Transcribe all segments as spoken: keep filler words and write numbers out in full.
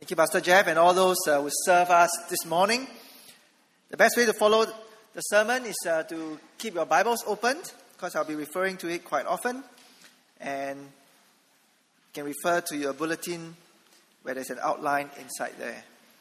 Thank you, Pastor Jeff, and all those uh, who serve us this morning. The best way to follow the sermon is uh, to keep your Bibles opened, because I'll be referring to it quite often. And you can refer to your bulletin where there's an outline inside there.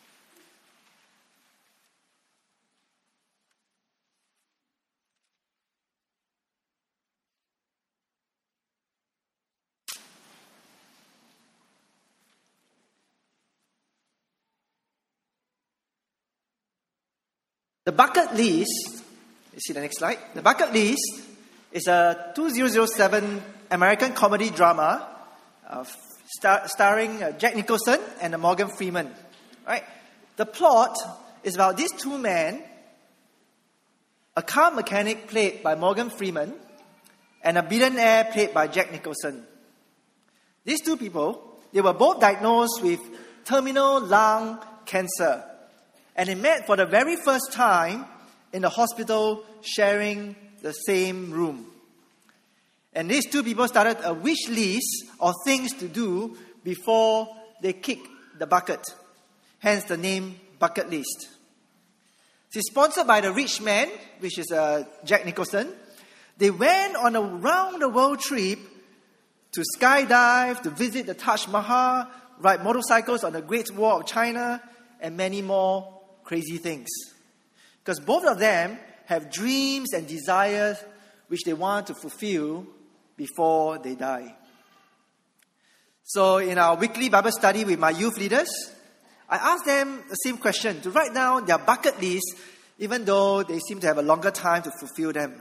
The bucket list, you see the next slide. The bucket list is a two thousand seven American comedy drama uh, star- starring uh, Jack Nicholson and uh, Morgan Freeman. Right? The plot is about these two men, a car mechanic played by Morgan Freeman and a billionaire played by Jack Nicholson. These two people, they were both diagnosed with terminal lung cancer. And they met for the very first time in the hospital, sharing the same room. And these two people started a wish list of things to do before they kick the bucket. Hence the name Bucket List. It's sponsored by the rich man, which is uh, Jack Nicholson. They went on a round-the-world trip to skydive, to visit the Taj Mahal, ride motorcycles on the Great Wall of China, and many more crazy things. Because both of them have dreams and desires which they want to fulfill before they die. So in our weekly Bible study with my youth leaders, I asked them the same question, to write down their bucket list, even though they seem to have a longer time to fulfill them.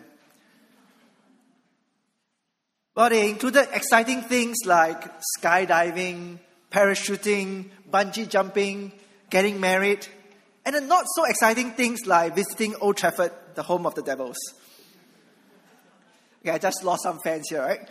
Well, they included exciting things like skydiving, parachuting, bungee jumping, getting married, and then not so exciting things like visiting Old Trafford, the home of the Devils. Okay, I just lost some fans here, right?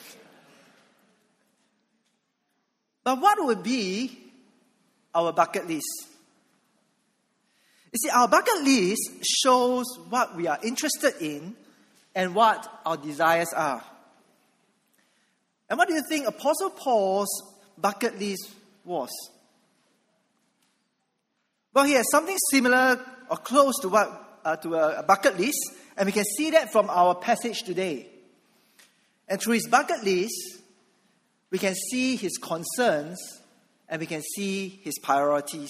But what would be our bucket list? You see, our bucket list shows what we are interested in and what our desires are. And what do you think Apostle Paul's bucket list was? Well, he has something similar or close to what uh, to a, a bucket list, and we can see that from our passage today. And through his bucket list, we can see his concerns and we can see his priorities.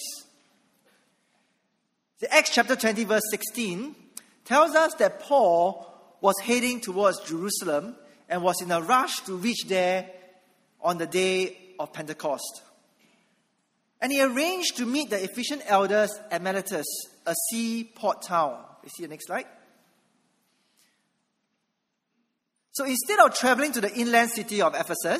The Acts chapter twenty, verse sixteen, tells us that Paul was heading towards Jerusalem and was in a rush to reach there on the day of Pentecost. And he arranged to meet the Ephesian elders at Miletus, a seaport town. You see the next slide? So instead of traveling to the inland city of Ephesus,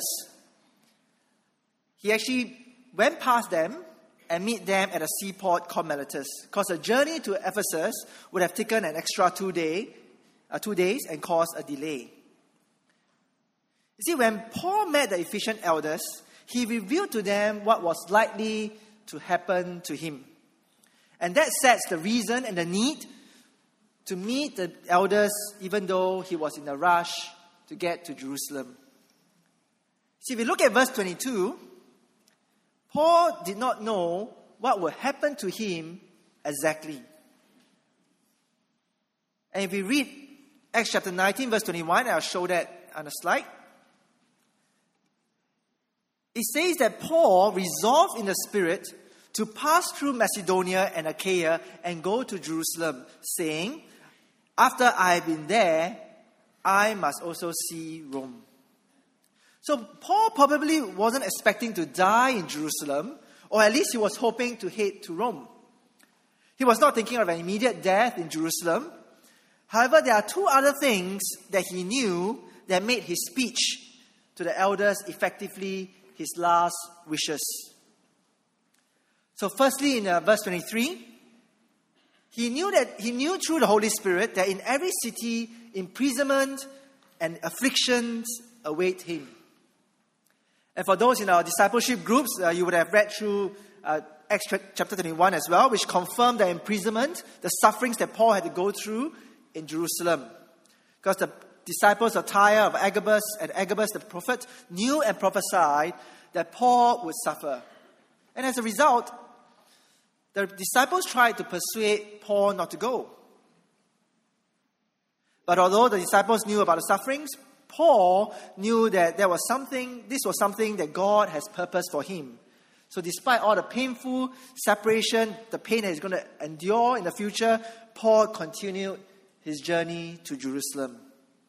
he actually went past them and met them at a seaport called Miletus. Because a journey to Ephesus would have taken an extra two, day, uh, two days and caused a delay. You see, when Paul met the Ephesian elders, he revealed to them what was likely to happen to him. And that sets the reason and the need to meet the elders even though he was in a rush to get to Jerusalem. See, if we look at verse twenty-two, Paul did not know what would happen to him exactly. And if we read Acts chapter nineteen, verse twenty-one, I'll show that on the slide. It says that Paul resolved in the Spirit to pass through Macedonia and Achaia and go to Jerusalem, saying, after I've been there, I must also see Rome. So Paul probably wasn't expecting to die in Jerusalem, or at least he was hoping to head to Rome. He was not thinking of an immediate death in Jerusalem. However, there are two other things that he knew that made his speech to the elders effectively his last wishes. So firstly, in uh, verse twenty-three, he knew that he knew through the Holy Spirit that in every city, imprisonment and afflictions await him. And for those in our discipleship groups, uh, you would have read through uh, Acts chapter twenty-one as well, which confirmed the imprisonment, the sufferings that Paul had to go through in Jerusalem. Because the disciples of Tyre, of Agabus, and Agabus the prophet knew and prophesied that Paul would suffer. And as a result, the disciples tried to persuade Paul not to go. But although the disciples knew about the sufferings, Paul knew that there was something, this was something that God has purposed for him. So despite all the painful separation, the pain that he's going to endure in the future, Paul continued his journey to Jerusalem.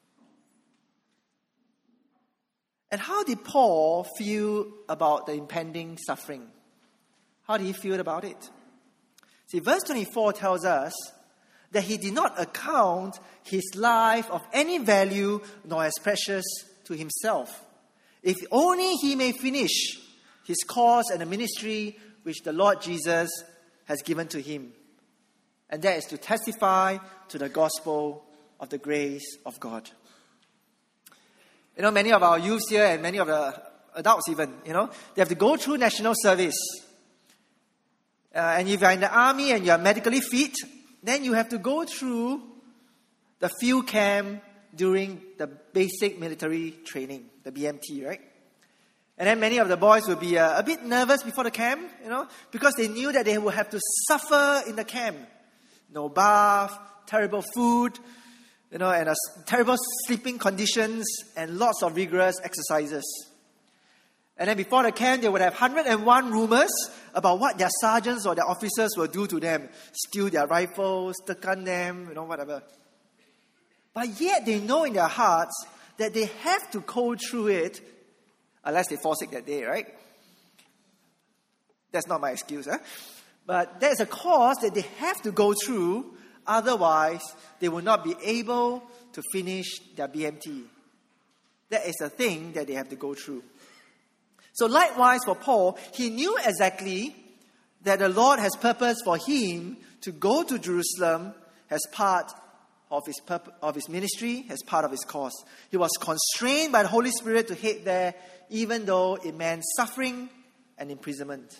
And how did Paul feel about the impending suffering? How did he feel about it? See, verse twenty-four tells us that he did not account his life of any value nor as precious to himself, if only he may finish his course and the ministry which the Lord Jesus has given to him. And that is to testify to the gospel of the grace of God. You know, many of our youths here and many of the adults even, you know, they have to go through national service. Uh, and if you're in the army and you're medically fit, then you have to go through the field camp during the basic military training, the B M T, right? And then many of the boys will be uh, a bit nervous before the camp, you know, because they knew that they would have to suffer in the camp. No bath, terrible food, you know, and uh, terrible sleeping conditions and lots of rigorous exercises. And then before the camp, they would have one hundred and one rumors about what their sergeants or their officers will do to them. Steal their rifles, tekan them, you know, whatever. But yet they know in their hearts that they have to go through it unless they fall sick that day, right? That's not my excuse, huh? But there's a course that they have to go through, otherwise they will not be able to finish their B M T. That is a thing that they have to go through. So likewise for Paul, he knew exactly that the Lord has purpose for him to go to Jerusalem as part of his purpose, of his ministry, as part of his course. He was constrained by the Holy Spirit to head there, even though it meant suffering and imprisonment.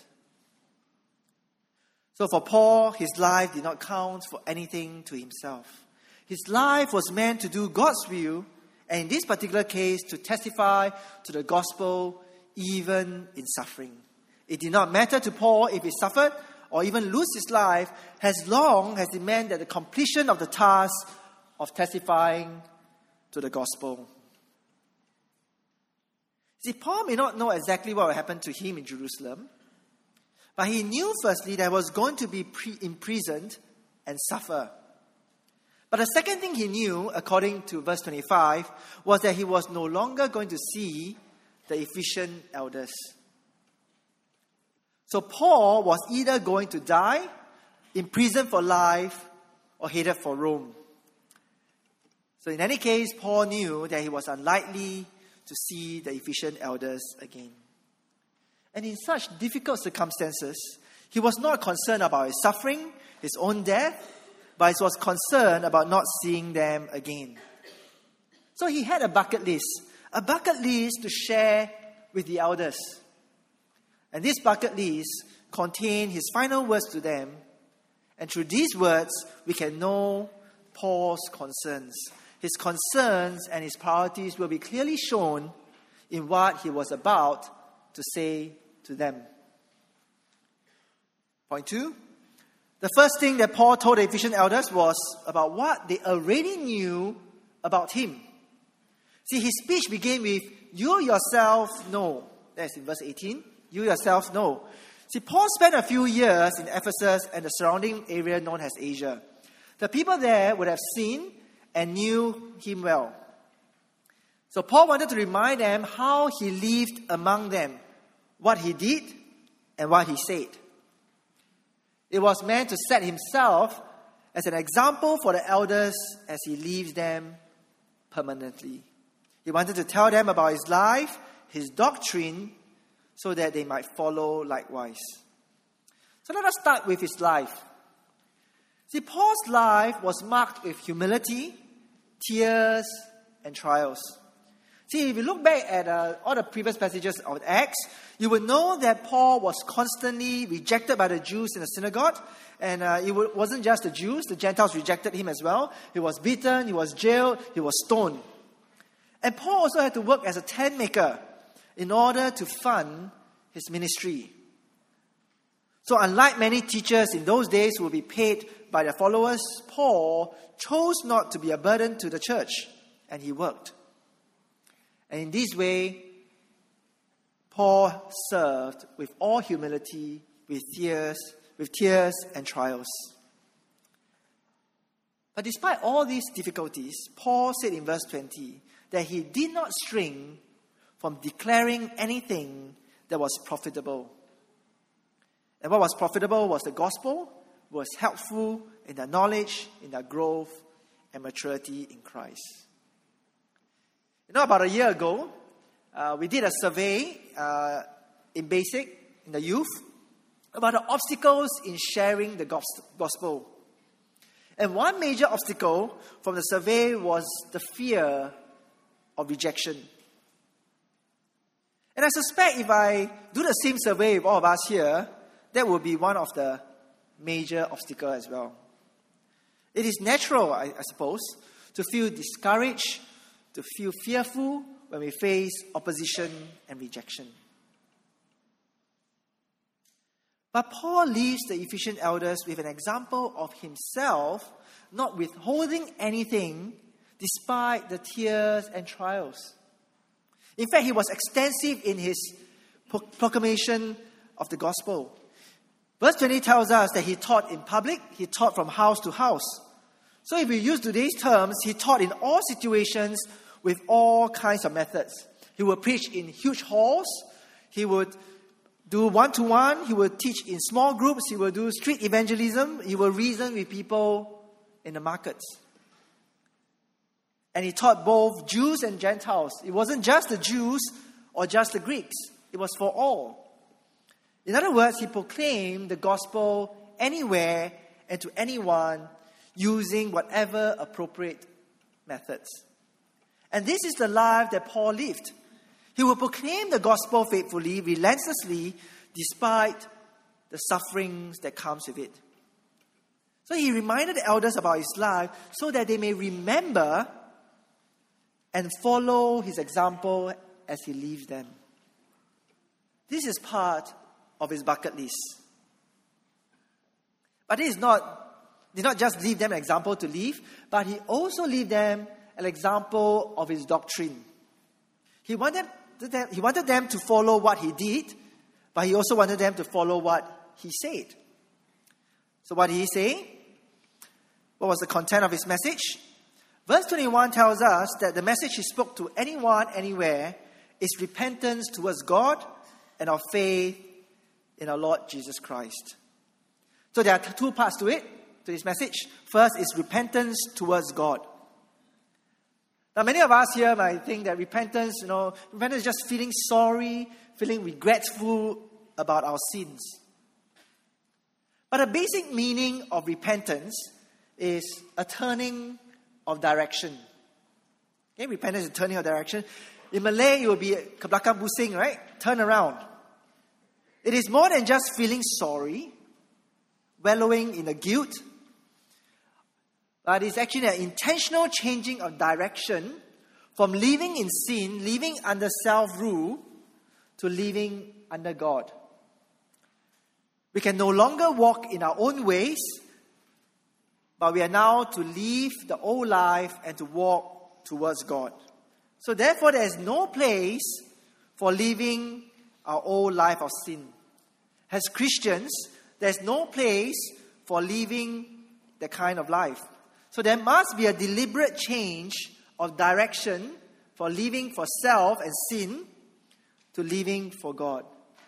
So for Paul, his life did not count for anything to himself. His life was meant to do God's will, and in this particular case, to testify to the gospel even in suffering. It did not matter to Paul if he suffered or even lose his life, as long as it meant that the completion of the task of testifying to the gospel. See, Paul may not know exactly what will happen to him in Jerusalem, but he knew firstly that he was going to be pre- imprisoned and suffer. But the second thing he knew, according to verse twenty-five, was that he was no longer going to see the Ephesian elders. So Paul was either going to die, imprisoned for life, or headed for Rome. So in any case, Paul knew that he was unlikely to see the Ephesian elders again. And in such difficult circumstances, he was not concerned about his suffering, his own death, but he was concerned about not seeing them again. So he had a bucket list. A bucket list to share with the elders. And this bucket list contained his final words to them. And through these words, we can know Paul's concerns. His concerns and his priorities will be clearly shown in what he was about to say to them. Point two. The first thing that Paul told the Ephesian elders was about what they already knew about him. See, his speech began with, you yourself know. That's in verse eighteen. You yourself know. See, Paul spent a few years in Ephesus and the surrounding area known as Asia. The people there would have seen and knew him well. So Paul wanted to remind them how he lived among them, what he did and what he said. It was meant to set himself as an example for the elders as he leaves them permanently. He wanted to tell them about his life, his doctrine, so that they might follow likewise. So let us start with his life. See, Paul's life was marked with humility, tears, and trials. See, if you look back at uh, all the previous passages of Acts, you will know that Paul was constantly rejected by the Jews in the synagogue. And uh, it wasn't just the Jews, the Gentiles rejected him as well. He was beaten, he was jailed, he was stoned. And Paul also had to work as a tent maker in order to fund his ministry. So unlike many teachers in those days who would be paid by their followers, Paul chose not to be a burden to the church, and he worked. And in this way, Paul served with all humility, with tears, with tears and trials. But despite all these difficulties, Paul said in verse twenty that he did not shrink from declaring anything that was profitable. And what was profitable was the gospel, was helpful in their knowledge, in their growth and maturity in Christ. You know, about a year ago, uh, we did a survey uh, in basic, in the youth, about the obstacles in sharing the gospel. And one major obstacle from the survey was the fear of rejection. And I suspect if I do the same survey with all of us here, that will be one of the major obstacles as well. It is natural, I, I suppose, to feel discouraged, to feel fearful when we face opposition and rejection. But Paul leaves the Ephesian elders with an example of himself not withholding anything despite the tears and trials. In fact, he was extensive in his pro- proclamation of the gospel. Verse twenty tells us that he taught in public, he taught from house to house. So if we use today's terms, he taught in all situations with all kinds of methods. He would preach in huge halls, he would do one-to-one, he would teach in small groups, he would do street evangelism, he would reason with people in the markets. And he taught both Jews and Gentiles. It wasn't just the Jews or just the Greeks. It was for all. In other words, he proclaimed the gospel anywhere and to anyone using whatever appropriate methods. And this is the life that Paul lived. He would proclaim the gospel faithfully, relentlessly, despite the sufferings that comes with it. So he reminded the elders about his life so that they may remember and follow his example as he leaves them. This is part of his bucket list. But it is not, did not just leave them an example to live, but he also leave them an example of his doctrine. He wanted them, he wanted them to follow what he did, but he also wanted them to follow what he said. So what did he say? What was the content of his message? Verse twenty-one tells us that the message he spoke to anyone, anywhere, is repentance towards God and our faith in our Lord Jesus Christ. So there are two parts to it, to this message. First is repentance towards God. Now many of us here might think that repentance, you know, repentance is just feeling sorry, feeling regretful about our sins. But the basic meaning of repentance is a turning of direction. Okay, repentance is a turning of direction. In Malay, it will be ke belakang pusing, right? Turn around. It is more than just feeling sorry, wallowing in the guilt, but it's actually an intentional changing of direction from living in sin, living under self-rule, to living under God. We can no longer walk in our own ways, but we are now to leave the old life and to walk towards God. So therefore, there is no place for living our old life of sin. As Christians, there's no place for living that kind of life. So there must be a deliberate change of direction for living for self and sin to living for God.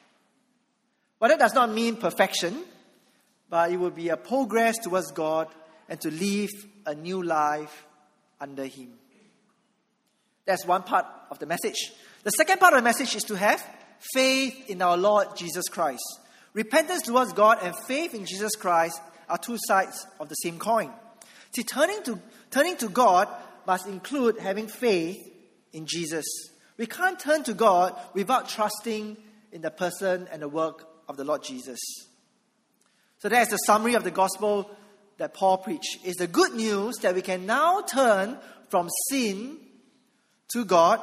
But that does not mean perfection, but it will be a progress towards God and to live a new life under Him. That's one part of the message. The second part of the message is to have faith in our Lord Jesus Christ. Repentance towards God and faith in Jesus Christ are two sides of the same coin. See, turning to, turning to God must include having faith in Jesus. We can't turn to God without trusting in the person and the work of the Lord Jesus. So that's the summary of the gospel that Paul preached. It's the good news that we can now turn from sin to God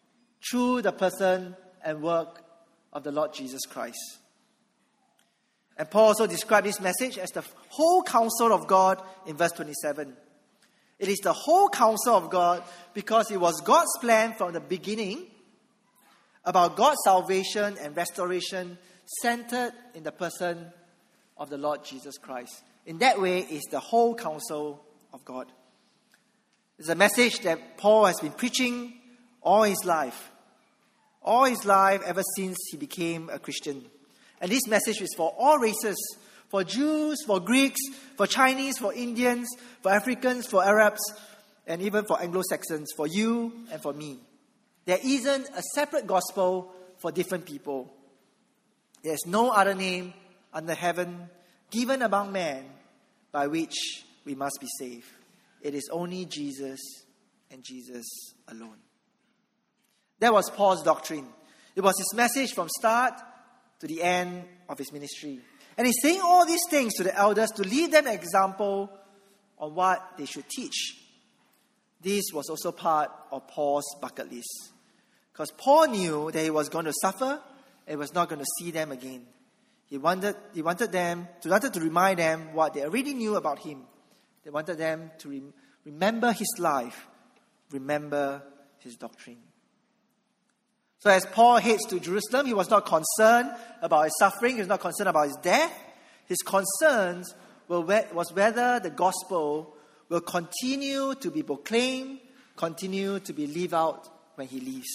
through the person and work of the Lord Jesus Christ. And Paul also described this message as the whole counsel of God in verse twenty-seven. It is the whole counsel of God because it was God's plan from the beginning about God's salvation and restoration centered in the person of the Lord Jesus Christ. In that way, it's the whole counsel of God. It's a message that Paul has been preaching all his life. All his life ever since he became a Christian. And this message is for all races. For Jews, for Greeks, for Chinese, for Indians, for Africans, for Arabs, and even for Anglo-Saxons, for you and for me. There isn't a separate gospel for different people. There's no other name under heaven given among men by which we must be saved. It is only Jesus and Jesus alone. That was Paul's doctrine. It was his message from start to the end of his ministry. And he's saying all these things to the elders to leave them an example on what they should teach. This was also part of Paul's bucket list. Because Paul knew that he was going to suffer and he was not going to see them again. He wanted, he wanted them to, wanted to remind them what they already knew about him. They wanted them to rem- remember his life, remember his doctrine. So as Paul heads to Jerusalem, he was not concerned about his suffering. He was not concerned about his death. His concerns were was whether the gospel will continue to be proclaimed, continue to be lived out when he leaves.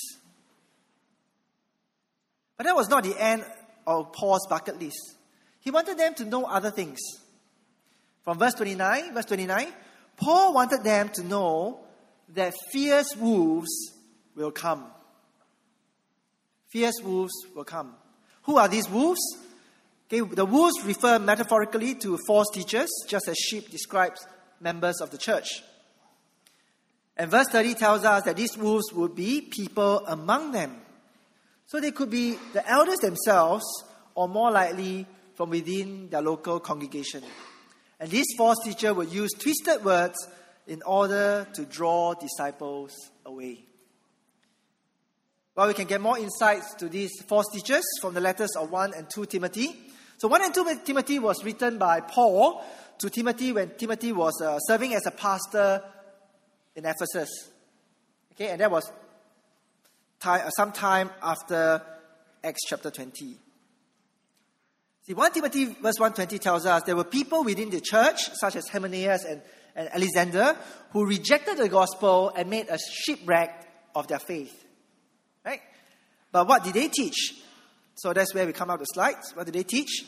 But that was not the end of Paul's bucket list. He wanted them to know other things. From verse twenty-nine, verse twenty-nine, Paul wanted them to know that fierce wolves will come. Fierce wolves will come. Who are these wolves? Okay, the wolves refer metaphorically to false teachers, just as sheep describes members of the church. And verse thirty tells us that these wolves would be people among them. So they could be the elders themselves, or more likely from within their local congregation. And this false teacher would use twisted words in order to draw disciples away. Well, we can get more insights to these false teachers from the letters of First and Second Timothy. So First and Second Timothy was written by Paul to Timothy when Timothy was uh, serving as a pastor in Ephesus. Okay, and that was time, some time after Acts chapter twenty. See, First Timothy verse one twenty tells us there were people within the church, such as Hymenaeus and, and Alexander, who rejected the gospel and made a shipwreck of their faith. Right? But what did they teach? So that's where we come out the slides. What did they teach?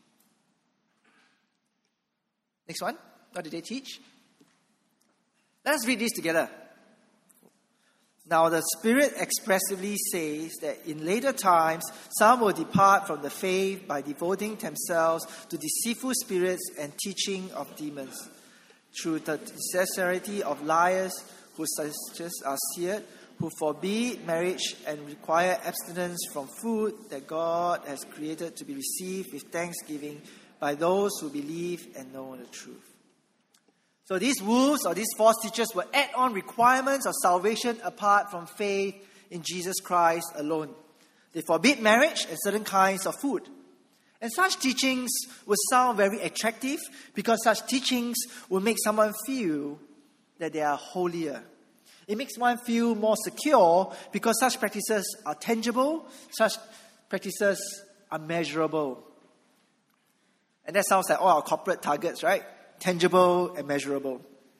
Next one. What did they teach? Let us read this together. Now the Spirit expressively says that in later times, some will depart from the faith by devoting themselves to deceitful spirits and teaching of demons, through the sincerity of liars whose success are seared, who forbid marriage and require abstinence from food that God has created to be received with thanksgiving by those who believe and know the truth. So these wolves or these false teachers will add on requirements of salvation apart from faith in Jesus Christ alone. They forbid marriage and certain kinds of food. And such teachings would sound very attractive because such teachings will make someone feel that they are holier. It makes one feel more secure because such practices are tangible, such practices are measurable. And that sounds like all our corporate targets, right? Tangible and measurable.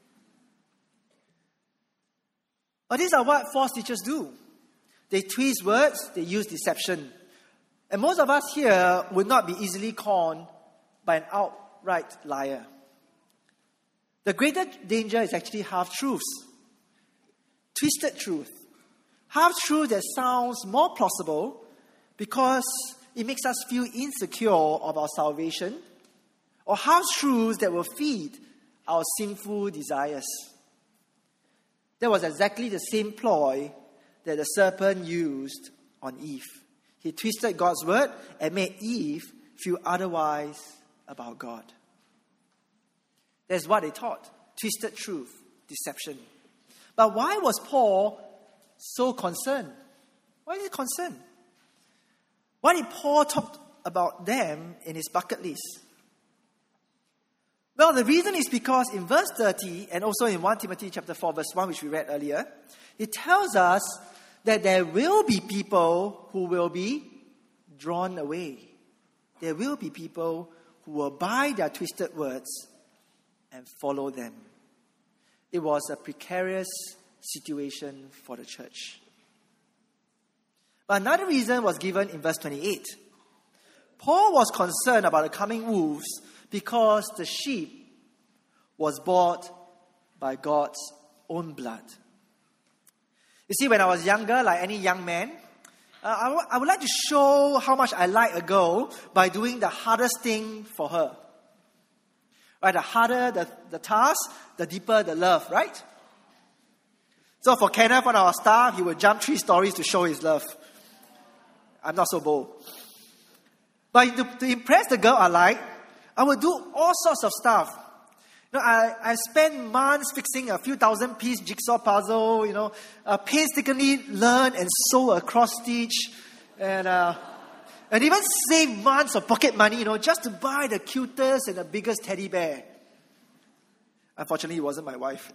But these are what false teachers do. They twist words, they use deception. And most of us here would not be easily conned by an outright liar. The greater danger is actually half-truths. Twisted truth. Half-truth that sounds more plausible because it makes us feel insecure of our salvation, or half-truths that will feed our sinful desires. That was exactly the same ploy that the serpent used on Eve. He twisted God's word and made Eve feel otherwise about God. That's what they taught. Twisted truth, deception. But why was Paul so concerned? Why is he concerned? Why did Paul talk about them in his bucket list? Well, the reason is because in verse thirty, and also in First Timothy chapter four, verse one, which we read earlier, it tells us that there will be people who will be drawn away. There will be people who will buy their twisted words and follow them. It was a precarious situation for the church. But another reason was given in verse twenty-eight. Paul was concerned about the coming wolves because the sheep was bought by God's own blood. You see, when I was younger, like any young man, uh, I, w- I would like to show how much I like a girl by doing the hardest thing for her. Right, the harder the, the task, the deeper the love, right? So for Kenneth, one of our staff, he would jump three stories to show his love. I'm not so bold. But to, to impress the girl I like, I would do all sorts of stuff. You know, I, I spent months fixing a few thousand piece jigsaw puzzle, you know, uh, painstakingly learn and sew a cross stitch, and uh, and even save months of pocket money, you know, just to buy the cutest and the biggest teddy bear. Unfortunately, it wasn't my wife.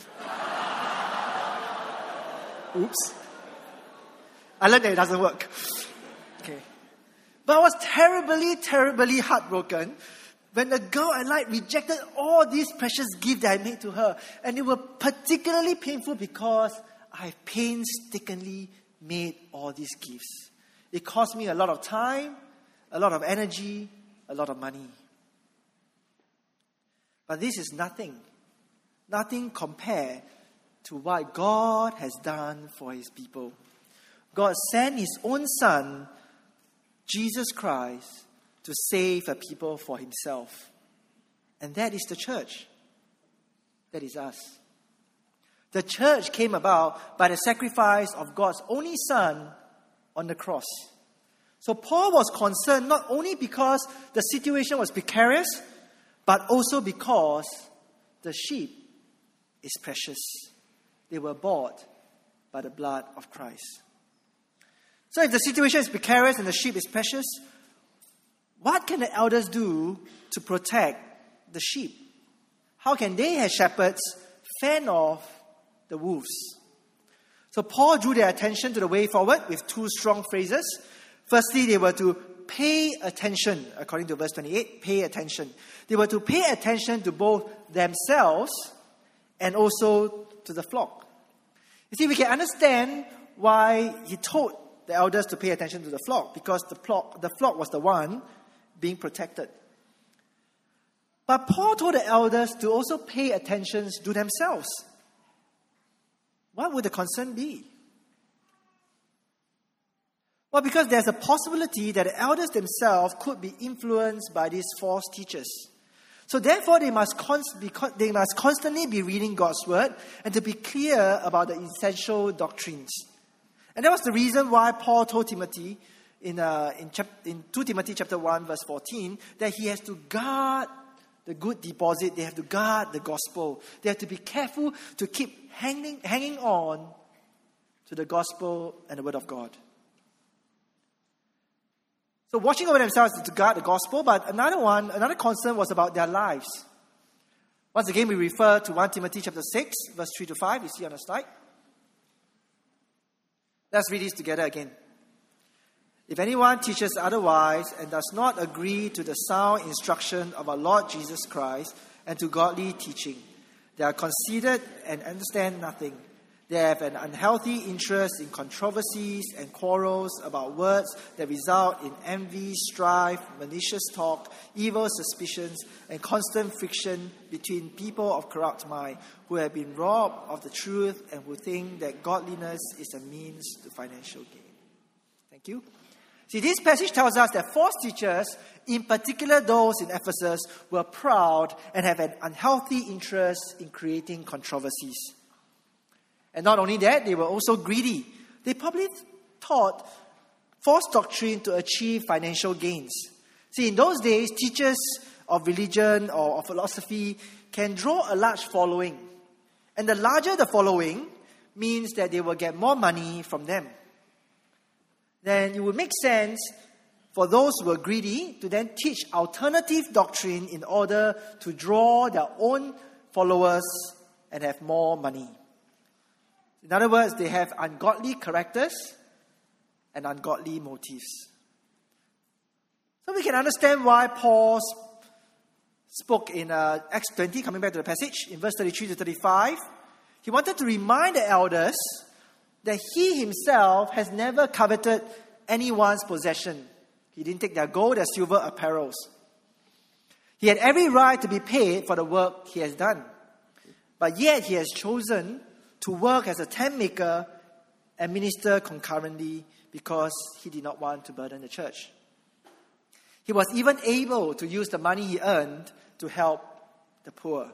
Oops. I learned that it doesn't work. Okay. But I was terribly, terribly heartbroken when the girl I liked rejected all these precious gifts that I made to her. And it was particularly painful because I painstakingly made all these gifts. It cost me a lot of time, a lot of energy, a lot of money. But this is nothing. Nothing compared to what God has done for his people. God sent his own Son, Jesus Christ, to save a people for himself. And that is the church. That is us. The church came about by the sacrifice of God's only Son on the cross. So Paul was concerned not only because the situation was precarious, but also because the sheep is precious. They were bought by the blood of Christ. So if the situation is precarious and the sheep is precious, what can the elders do to protect the sheep? How can they, as shepherds, fend off the wolves? So Paul drew their attention to the way forward with two strong phrases. Firstly, they were to pay attention, according to verse twenty-eight, pay attention. They were to pay attention to both themselves and also to the flock. You see, we can understand why he told the elders to pay attention to the flock, because the flock, the flock was the one being protected. But Paul told the elders to also pay attention to themselves. What would the concern be? Well, because there's a possibility that the elders themselves could be influenced by these false teachers. So therefore, they must, const- be con- they must constantly be reading God's word and to be clear about the essential doctrines. And that was the reason why Paul told Timothy in, uh, in, chap- in Second Timothy chapter one, verse fourteen, that he has to guard the good deposit. They have to guard the gospel. They have to be careful to keep hanging, hanging on to the gospel and the word of God. So watching over themselves is to guard the gospel, but another one, another concern was about their lives. Once again, we refer to First Timothy chapter six, verse three to five. You see on the slide. Let's read this together again. If anyone teaches otherwise and does not agree to the sound instruction of our Lord Jesus Christ and to godly teaching, they are conceited and understand nothing. They have an unhealthy interest in controversies and quarrels about words that result in envy, strife, malicious talk, evil suspicions, and constant friction between people of corrupt mind who have been robbed of the truth and who think that godliness is a means to financial gain. Thank you. See, this passage tells us that false teachers, in particular those in Ephesus, were proud and have an unhealthy interest in creating controversies. And not only that, they were also greedy. They probably taught false doctrine to achieve financial gains. See, in those days, teachers of religion or of philosophy can draw a large following. And the larger the following means that they will get more money from them. Then it would make sense for those who were greedy to then teach alternative doctrine in order to draw their own followers and have more money. In other words, they have ungodly characters and ungodly motives. So we can understand why Paul spoke in uh, Acts twenty, coming back to the passage, in verse thirty-three to thirty-five. He wanted to remind the elders that he himself has never coveted anyone's possession. He didn't take their gold, their silver, apparels. He had every right to be paid for the work he has done. But yet he has chosen to work as a tent maker and minister concurrently because he did not want to burden the church. He was even able to use the money he earned to help the poor.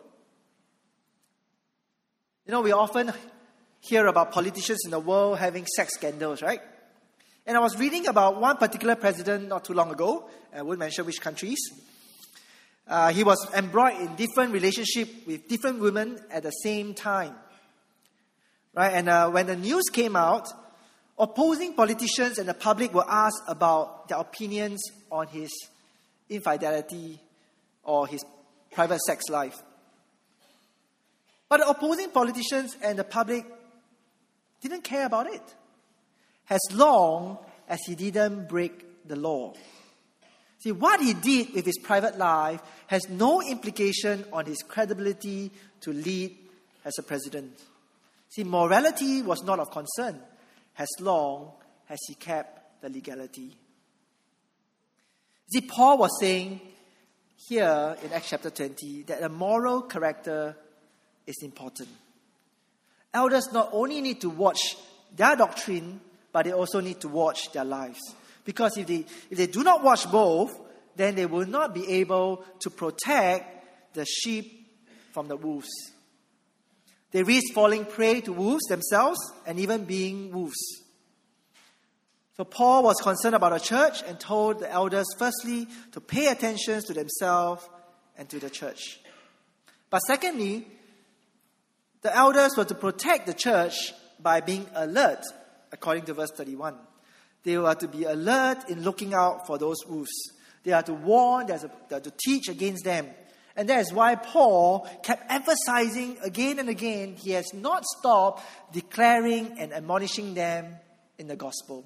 You know, we often hear about politicians in the world having sex scandals, right? And I was reading about one particular president not too long ago. I won't mention which countries. Uh, he was embroiled in different relationships with different women at the same time. Right? And uh, when the news came out, opposing politicians and the public were asked about their opinions on his infidelity or his private sex life. But the opposing politicians and the public didn't care about it, as long as he didn't break the law. See, what he did with his private life has no implication on his credibility to lead as a president. See, morality was not of concern as long as he kept the legality. See, Paul was saying here in Acts chapter twenty that a moral character is important. Elders not only need to watch their doctrine, but they also need to watch their lives. Because if they, if they do not watch both, then they will not be able to protect the sheep from the wolves. They risk falling prey to wolves themselves and even being wolves. So Paul was concerned about the church and told the elders firstly to pay attention to themselves and to the church. But secondly, the elders were to protect the church by being alert, according to verse thirty-one. They were to be alert in looking out for those wolves. They are to warn, they are to, they are to teach against them. And that is why Paul kept emphasizing again and again, he has not stopped declaring and admonishing them in the gospel.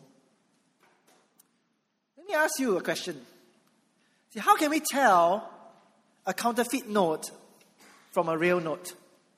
Let me ask you a question. See, how can we tell a counterfeit note from a real note?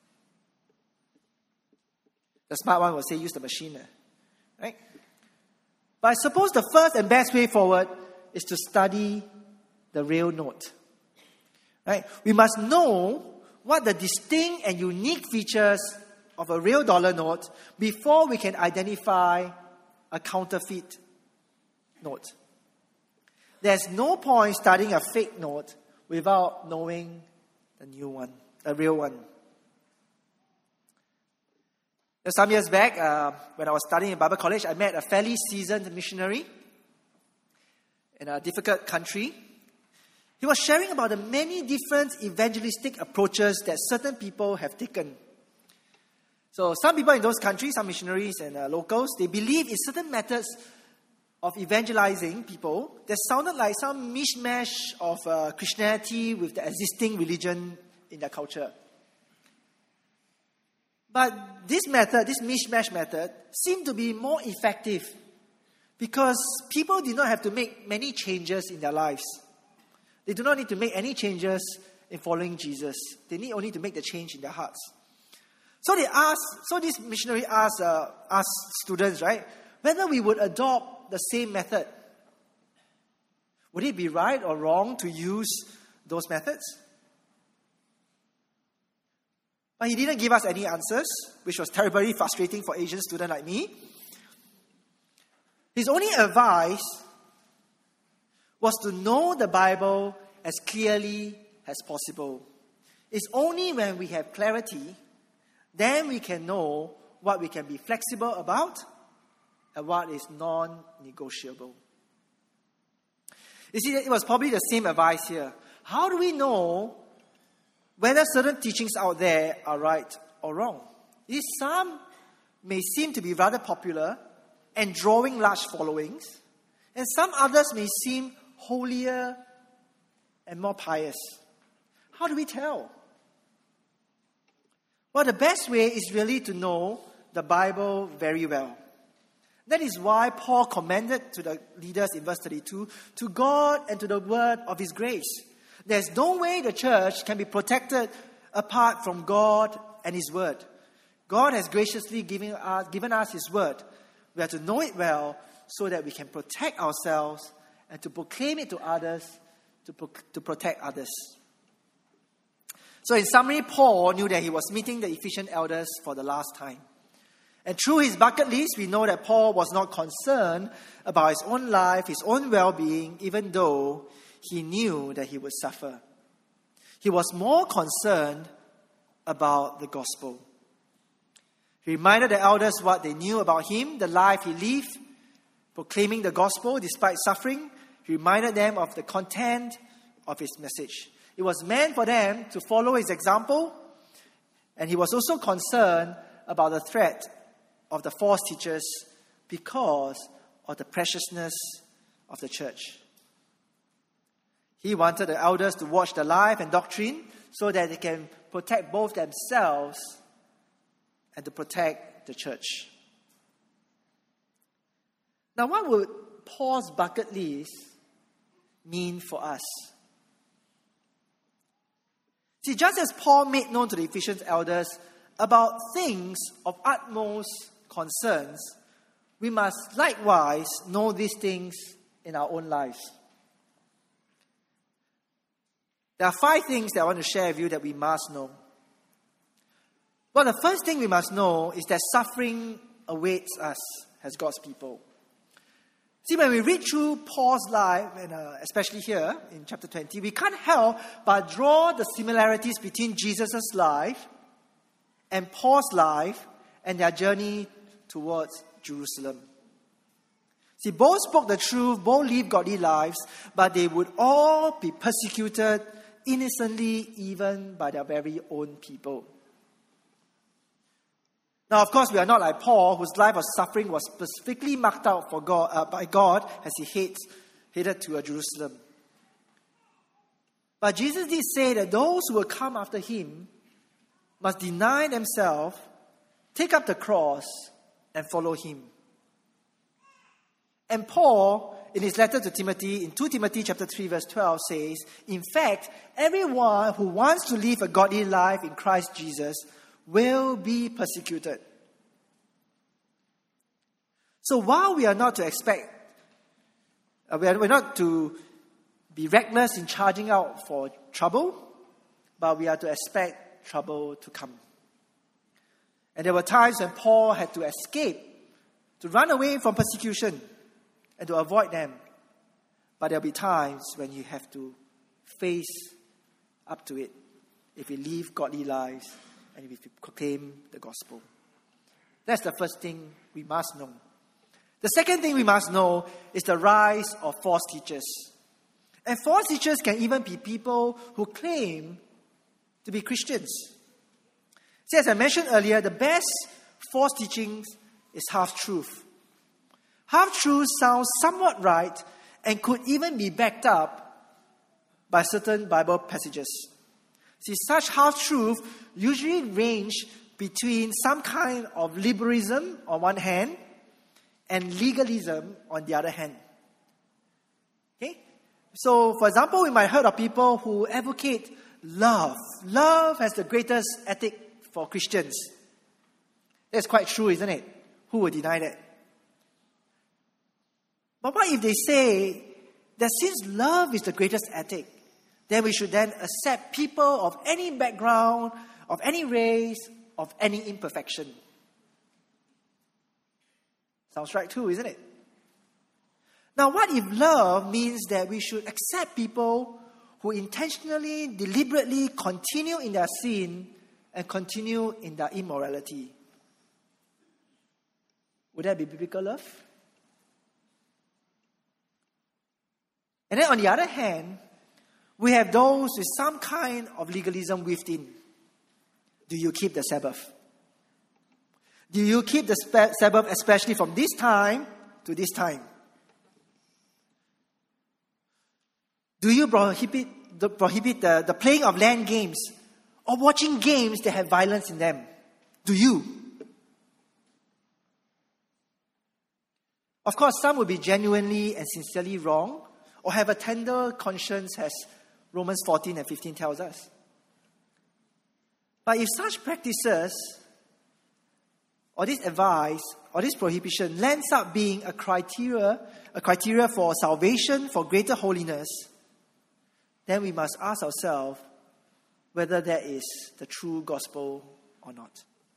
The smart one will say, use the machine. Right? But I suppose the first and best way forward is to study the real note. Right? We must know what the distinct and unique features of a real dollar note before we can identify a counterfeit note. There's no point studying a fake note without knowing the new one, the real one. Some years back, uh, when I was studying in Bible college, I met a fairly seasoned missionary in a difficult country. He was sharing about the many different evangelistic approaches that certain people have taken. So some people in those countries, some missionaries and uh, locals, they believe in certain methods of evangelizing people that sounded like some mishmash of uh, Christianity with the existing religion in their culture. But this method, this mishmash method, seemed to be more effective because people did not have to make many changes in their lives. They do not need to make any changes in following Jesus. They need only to make the change in their hearts. So they asked, so this missionary asked, uh, asked students, right, whether we would adopt the same method. Would it be right or wrong to use those methods? But he didn't give us any answers, which was terribly frustrating for Asian students like me. His only advice was to know the Bible as clearly as possible. It's only when we have clarity, then we can know what we can be flexible about and what is non-negotiable. You see, it was probably the same advice here. How do we know whether certain teachings out there are right or wrong? These some may seem to be rather popular and drawing large followings, and some others may seem holier and more pious. How do we tell? Well, the best way is really to know the Bible very well. That is why Paul commended to the leaders in verse thirty-two, to God and to the word of His grace. There's no way the church can be protected apart from God and His word. God has graciously given us, given us His word. We have to know it well so that we can protect ourselves and to proclaim it to others, to, pro- to protect others. So in summary, Paul knew that he was meeting the Ephesian elders for the last time. And through his bucket list, we know that Paul was not concerned about his own life, his own well-being, even though he knew that he would suffer. He was more concerned about the gospel. He reminded the elders what they knew about him, the life he lived, proclaiming the gospel despite suffering. He reminded them of the content of his message. It was meant for them to follow his example, and he was also concerned about the threat of the false teachers because of the preciousness of the church. He wanted the elders to watch the life and doctrine so that they can protect both themselves and to protect the church. Now, what would Paul's bucket list mean for us? See, just as Paul made known to the Ephesian elders about things of utmost concerns, we must likewise know these things in our own lives. There are five things that I want to share with you that we must know. Well, the first thing we must know is that suffering awaits us as God's people. See, when we read through Paul's life, and uh, especially here in chapter twenty, we can't help but draw the similarities between Jesus' life and Paul's life and their journey towards Jerusalem. See, both spoke the truth, both lived godly lives, but they would all be persecuted innocently, even by their very own people. Now, of course, we are not like Paul, whose life of suffering was specifically marked out for God, uh, by God as he heads, headed to uh, Jerusalem. But Jesus did say that those who will come after him must deny themselves, take up the cross, and follow him. And Paul, in his letter to Timothy, in Second Timothy chapter three, verse twelve, says, in fact, everyone who wants to live a godly life in Christ Jesus will be persecuted. So while we are not to expect, uh, we are, we're not to be reckless in charging out for trouble, but we are to expect trouble to come. And there were times when Paul had to escape, to run away from persecution, and to avoid them. But there'll be times when you have to face up to it if you live godly lives and if you proclaim the gospel. That's the first thing we must know. The second thing we must know is the rise of false teachers. And false teachers can even be people who claim to be Christians. See, as I mentioned earlier, the best false teachings is half-truth. Half-truth sounds somewhat right and could even be backed up by certain Bible passages. See, such half-truth usually range between some kind of liberalism on one hand and legalism on the other hand. Okay? So, for example, we might heard of people who advocate love. Love as the greatest ethic for Christians. That's quite true, isn't it? Who would deny that? But what if they say that since love is the greatest ethic, then we should then accept people of any background, of any race, of any imperfection? Sounds right too, isn't it? Now, what if love means that we should accept people who intentionally, deliberately continue in their sin and continue in their immorality? Would that be biblical love? And then on the other hand, we have those with some kind of legalism within. Do you keep the Sabbath? Do you keep the Sabbath especially from this time to this time? Do you prohibit the, prohibit the, the playing of land games or watching games that have violence in them? Do you? Of course, some will be genuinely and sincerely wrong or have a tender conscience, as Romans fourteen and fifteen tells us. But if such practices or this advice or this prohibition lands up being a criteria, a criteria for salvation, for greater holiness, then we must ask ourselves whether that is the true gospel or not.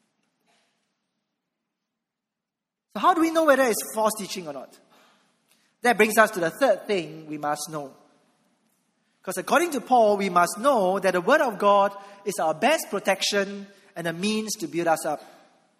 So how do we know whether it's false teaching or not? That brings us to the third thing we must know. Because according to Paul, we must know that the Word of God is our best protection and a means to build us up.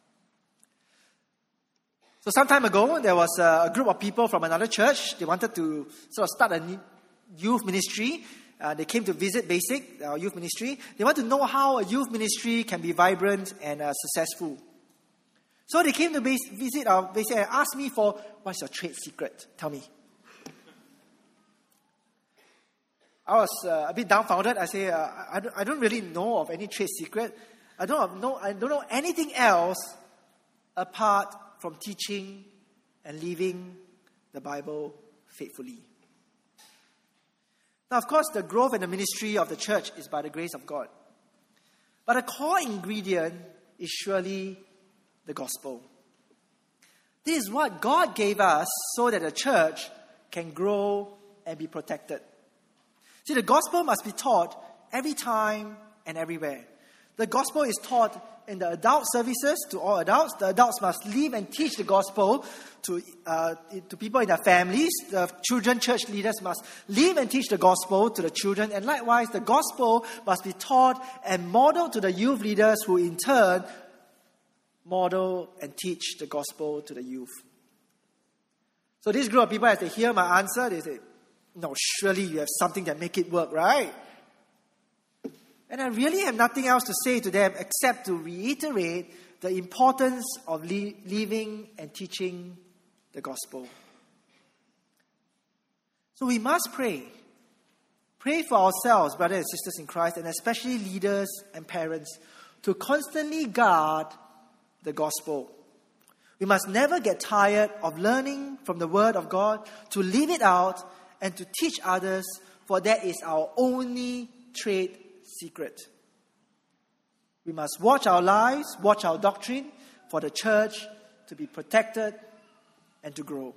So some time ago, there was a group of people from another church. They wanted to sort of start a youth ministry. Uh, they came to visit Basic, our youth ministry. They want to know how a youth ministry can be vibrant and uh, successful. So they came to base, visit our Basic and asked me for, what's your trade secret? Tell me. I was uh, a bit dumbfounded. I say, uh, I, don't, I don't really know of any trade secret. I don't have no, I don't know anything else apart from teaching and living the Bible faithfully. Now, of course, the growth and the ministry of the church is by the grace of God. But a core ingredient is surely the gospel. This is what God gave us so that the church can grow and be protected. See, the gospel must be taught every time and everywhere. The gospel is taught in the adult services to all adults. The adults must live and teach the gospel to, uh, to people in their families. The children church leaders must live and teach the gospel to the children. And likewise, the gospel must be taught and modeled to the youth leaders, who in turn model and teach the gospel to the youth. So this group of people, as they hear my answer, they say, no, surely you have something that make it work, right? And I really have nothing else to say to them except to reiterate the importance of li- living and teaching the gospel. So we must pray. Pray for ourselves, brothers and sisters in Christ, and especially leaders and parents, to constantly guard the gospel. We must never get tired of learning from the Word of God, to live it out and to teach others, for that is our only trade secret. We must watch our lives, watch our doctrine, for the church to be protected and to grow.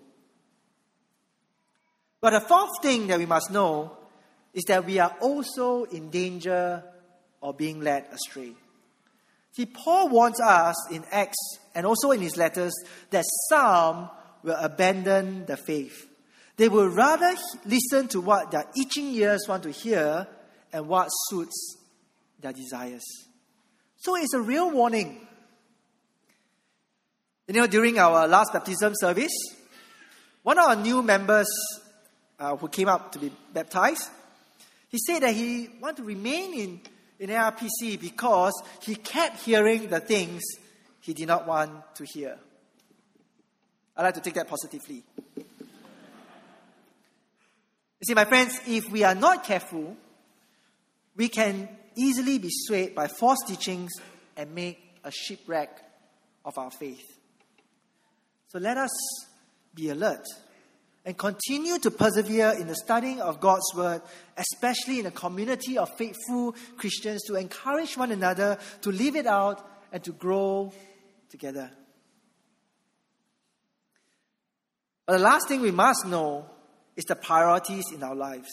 But the fourth thing that we must know is that we are also in danger of being led astray. See, Paul warns us in Acts and also in his letters that some will abandon the faith. They will rather listen to what their itching ears want to hear and what suits their desires. So it's a real warning. You know, during our last baptism service, one of our new members uh, who came up to be baptized, he said that he wanted to remain in, in A R P C because he kept hearing the things he did not want to hear. I'd like to take that positively. You see, my friends, if we are not careful, we can easily be swayed by false teachings and make a shipwreck of our faith. So let us be alert and continue to persevere in the studying of God's Word, especially in a community of faithful Christians, to encourage one another to live it out and to grow together. But the last thing we must know is the priorities in our lives.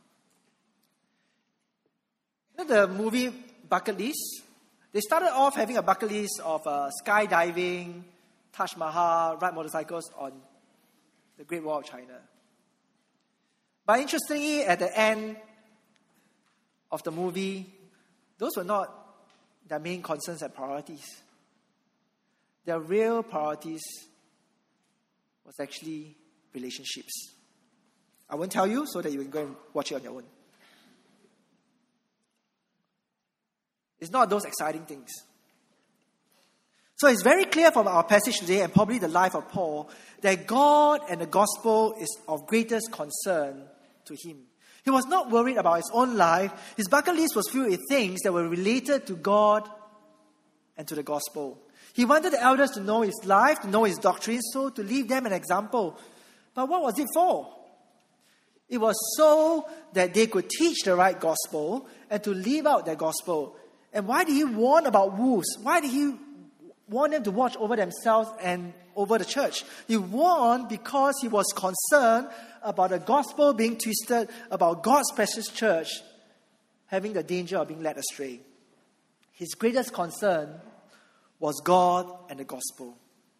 You know the movie Bucket List? They started off having a bucket list of uh, skydiving, Taj Mahal, ride motorcycles on the Great Wall of China. But interestingly, at the end of the movie, those were not their main concerns and priorities. Their real priorities was actually relationships. I won't tell you so that you can go and watch it on your own. It's not those exciting things. So it's very clear from our passage today, and probably the life of Paul, that God and the gospel is of greatest concern to him. He was not worried about his own life. His bucket list was filled with things that were related to God and to the gospel. He wanted the elders to know his life, to know his doctrine, so to leave them an example. But what was it for? It was so that they could teach the right gospel and to live out their gospel. And why did he warn about wolves? Why did he warn them to watch over themselves and over the church? He warned because he was concerned about the gospel being twisted, about God's precious church having the danger of being led astray. His greatest concern was God and the gospel.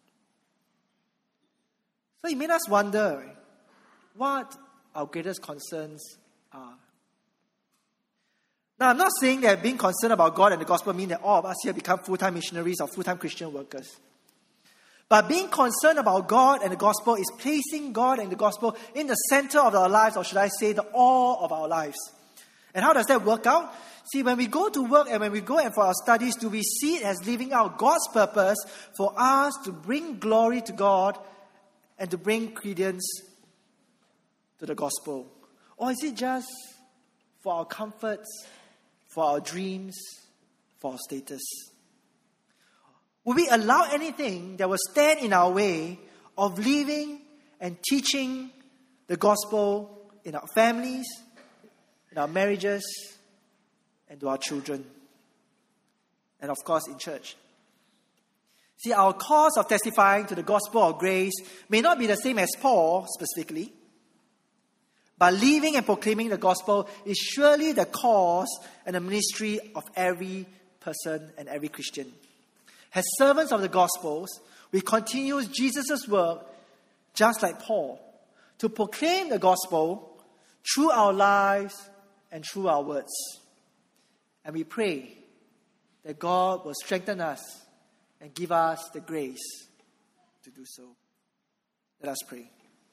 So it made us wonder what our greatest concerns are. Now, I'm not saying that being concerned about God and the gospel means that all of us here become full-time missionaries or full-time Christian workers. But being concerned about God and the gospel is placing God and the gospel in the center of our lives, or should I say, the all of our lives. And how does that work out? See, when we go to work and when we go and for our studies, do we see it as living out God's purpose for us to bring glory to God and to bring credence to the gospel? Or is it just for our comforts, for our dreams, for our status? Will we allow anything that will stand in our way of living and teaching the gospel in our families, in our marriages, and to our children, and of course in church? See, our cause of testifying to the gospel of grace may not be the same as Paul specifically, but living and proclaiming the gospel is surely the cause and the ministry of every person and every Christian. As servants of the Gospels, we continue Jesus' work, just like Paul, to proclaim the gospel through our lives and through our words. And we pray that God will strengthen us and give us the grace to do so. Let us pray.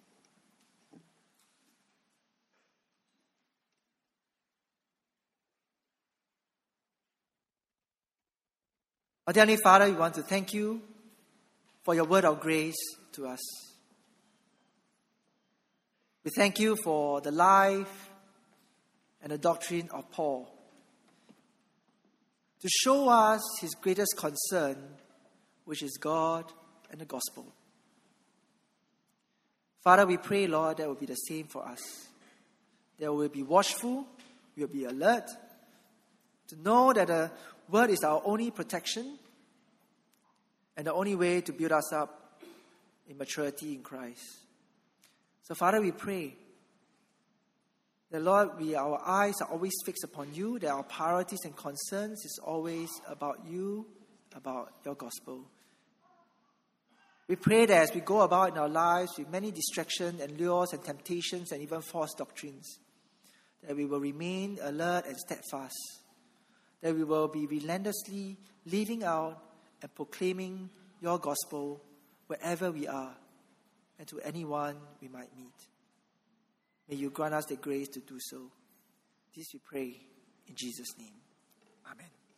Our dear Heavenly Father, we want to thank you for your word of grace to us. We thank you for the life and the doctrine of Paul, to show us his greatest concern, which is God and the gospel. Father, we pray, Lord, that will be the same for us. That we will be watchful, we will be alert, to know that the word is our only protection and the only way to build us up in maturity in Christ. So, Father, we pray that, Lord, we, our eyes are always fixed upon you, that our priorities and concerns is always about you, about your gospel. We pray that as we go about in our lives with many distractions and lures and temptations and even false doctrines, that we will remain alert and steadfast, that we will be relentlessly living out and proclaiming your gospel wherever we are and to anyone we might meet. May you grant us the grace to do so. This we pray in Jesus' name. Amen.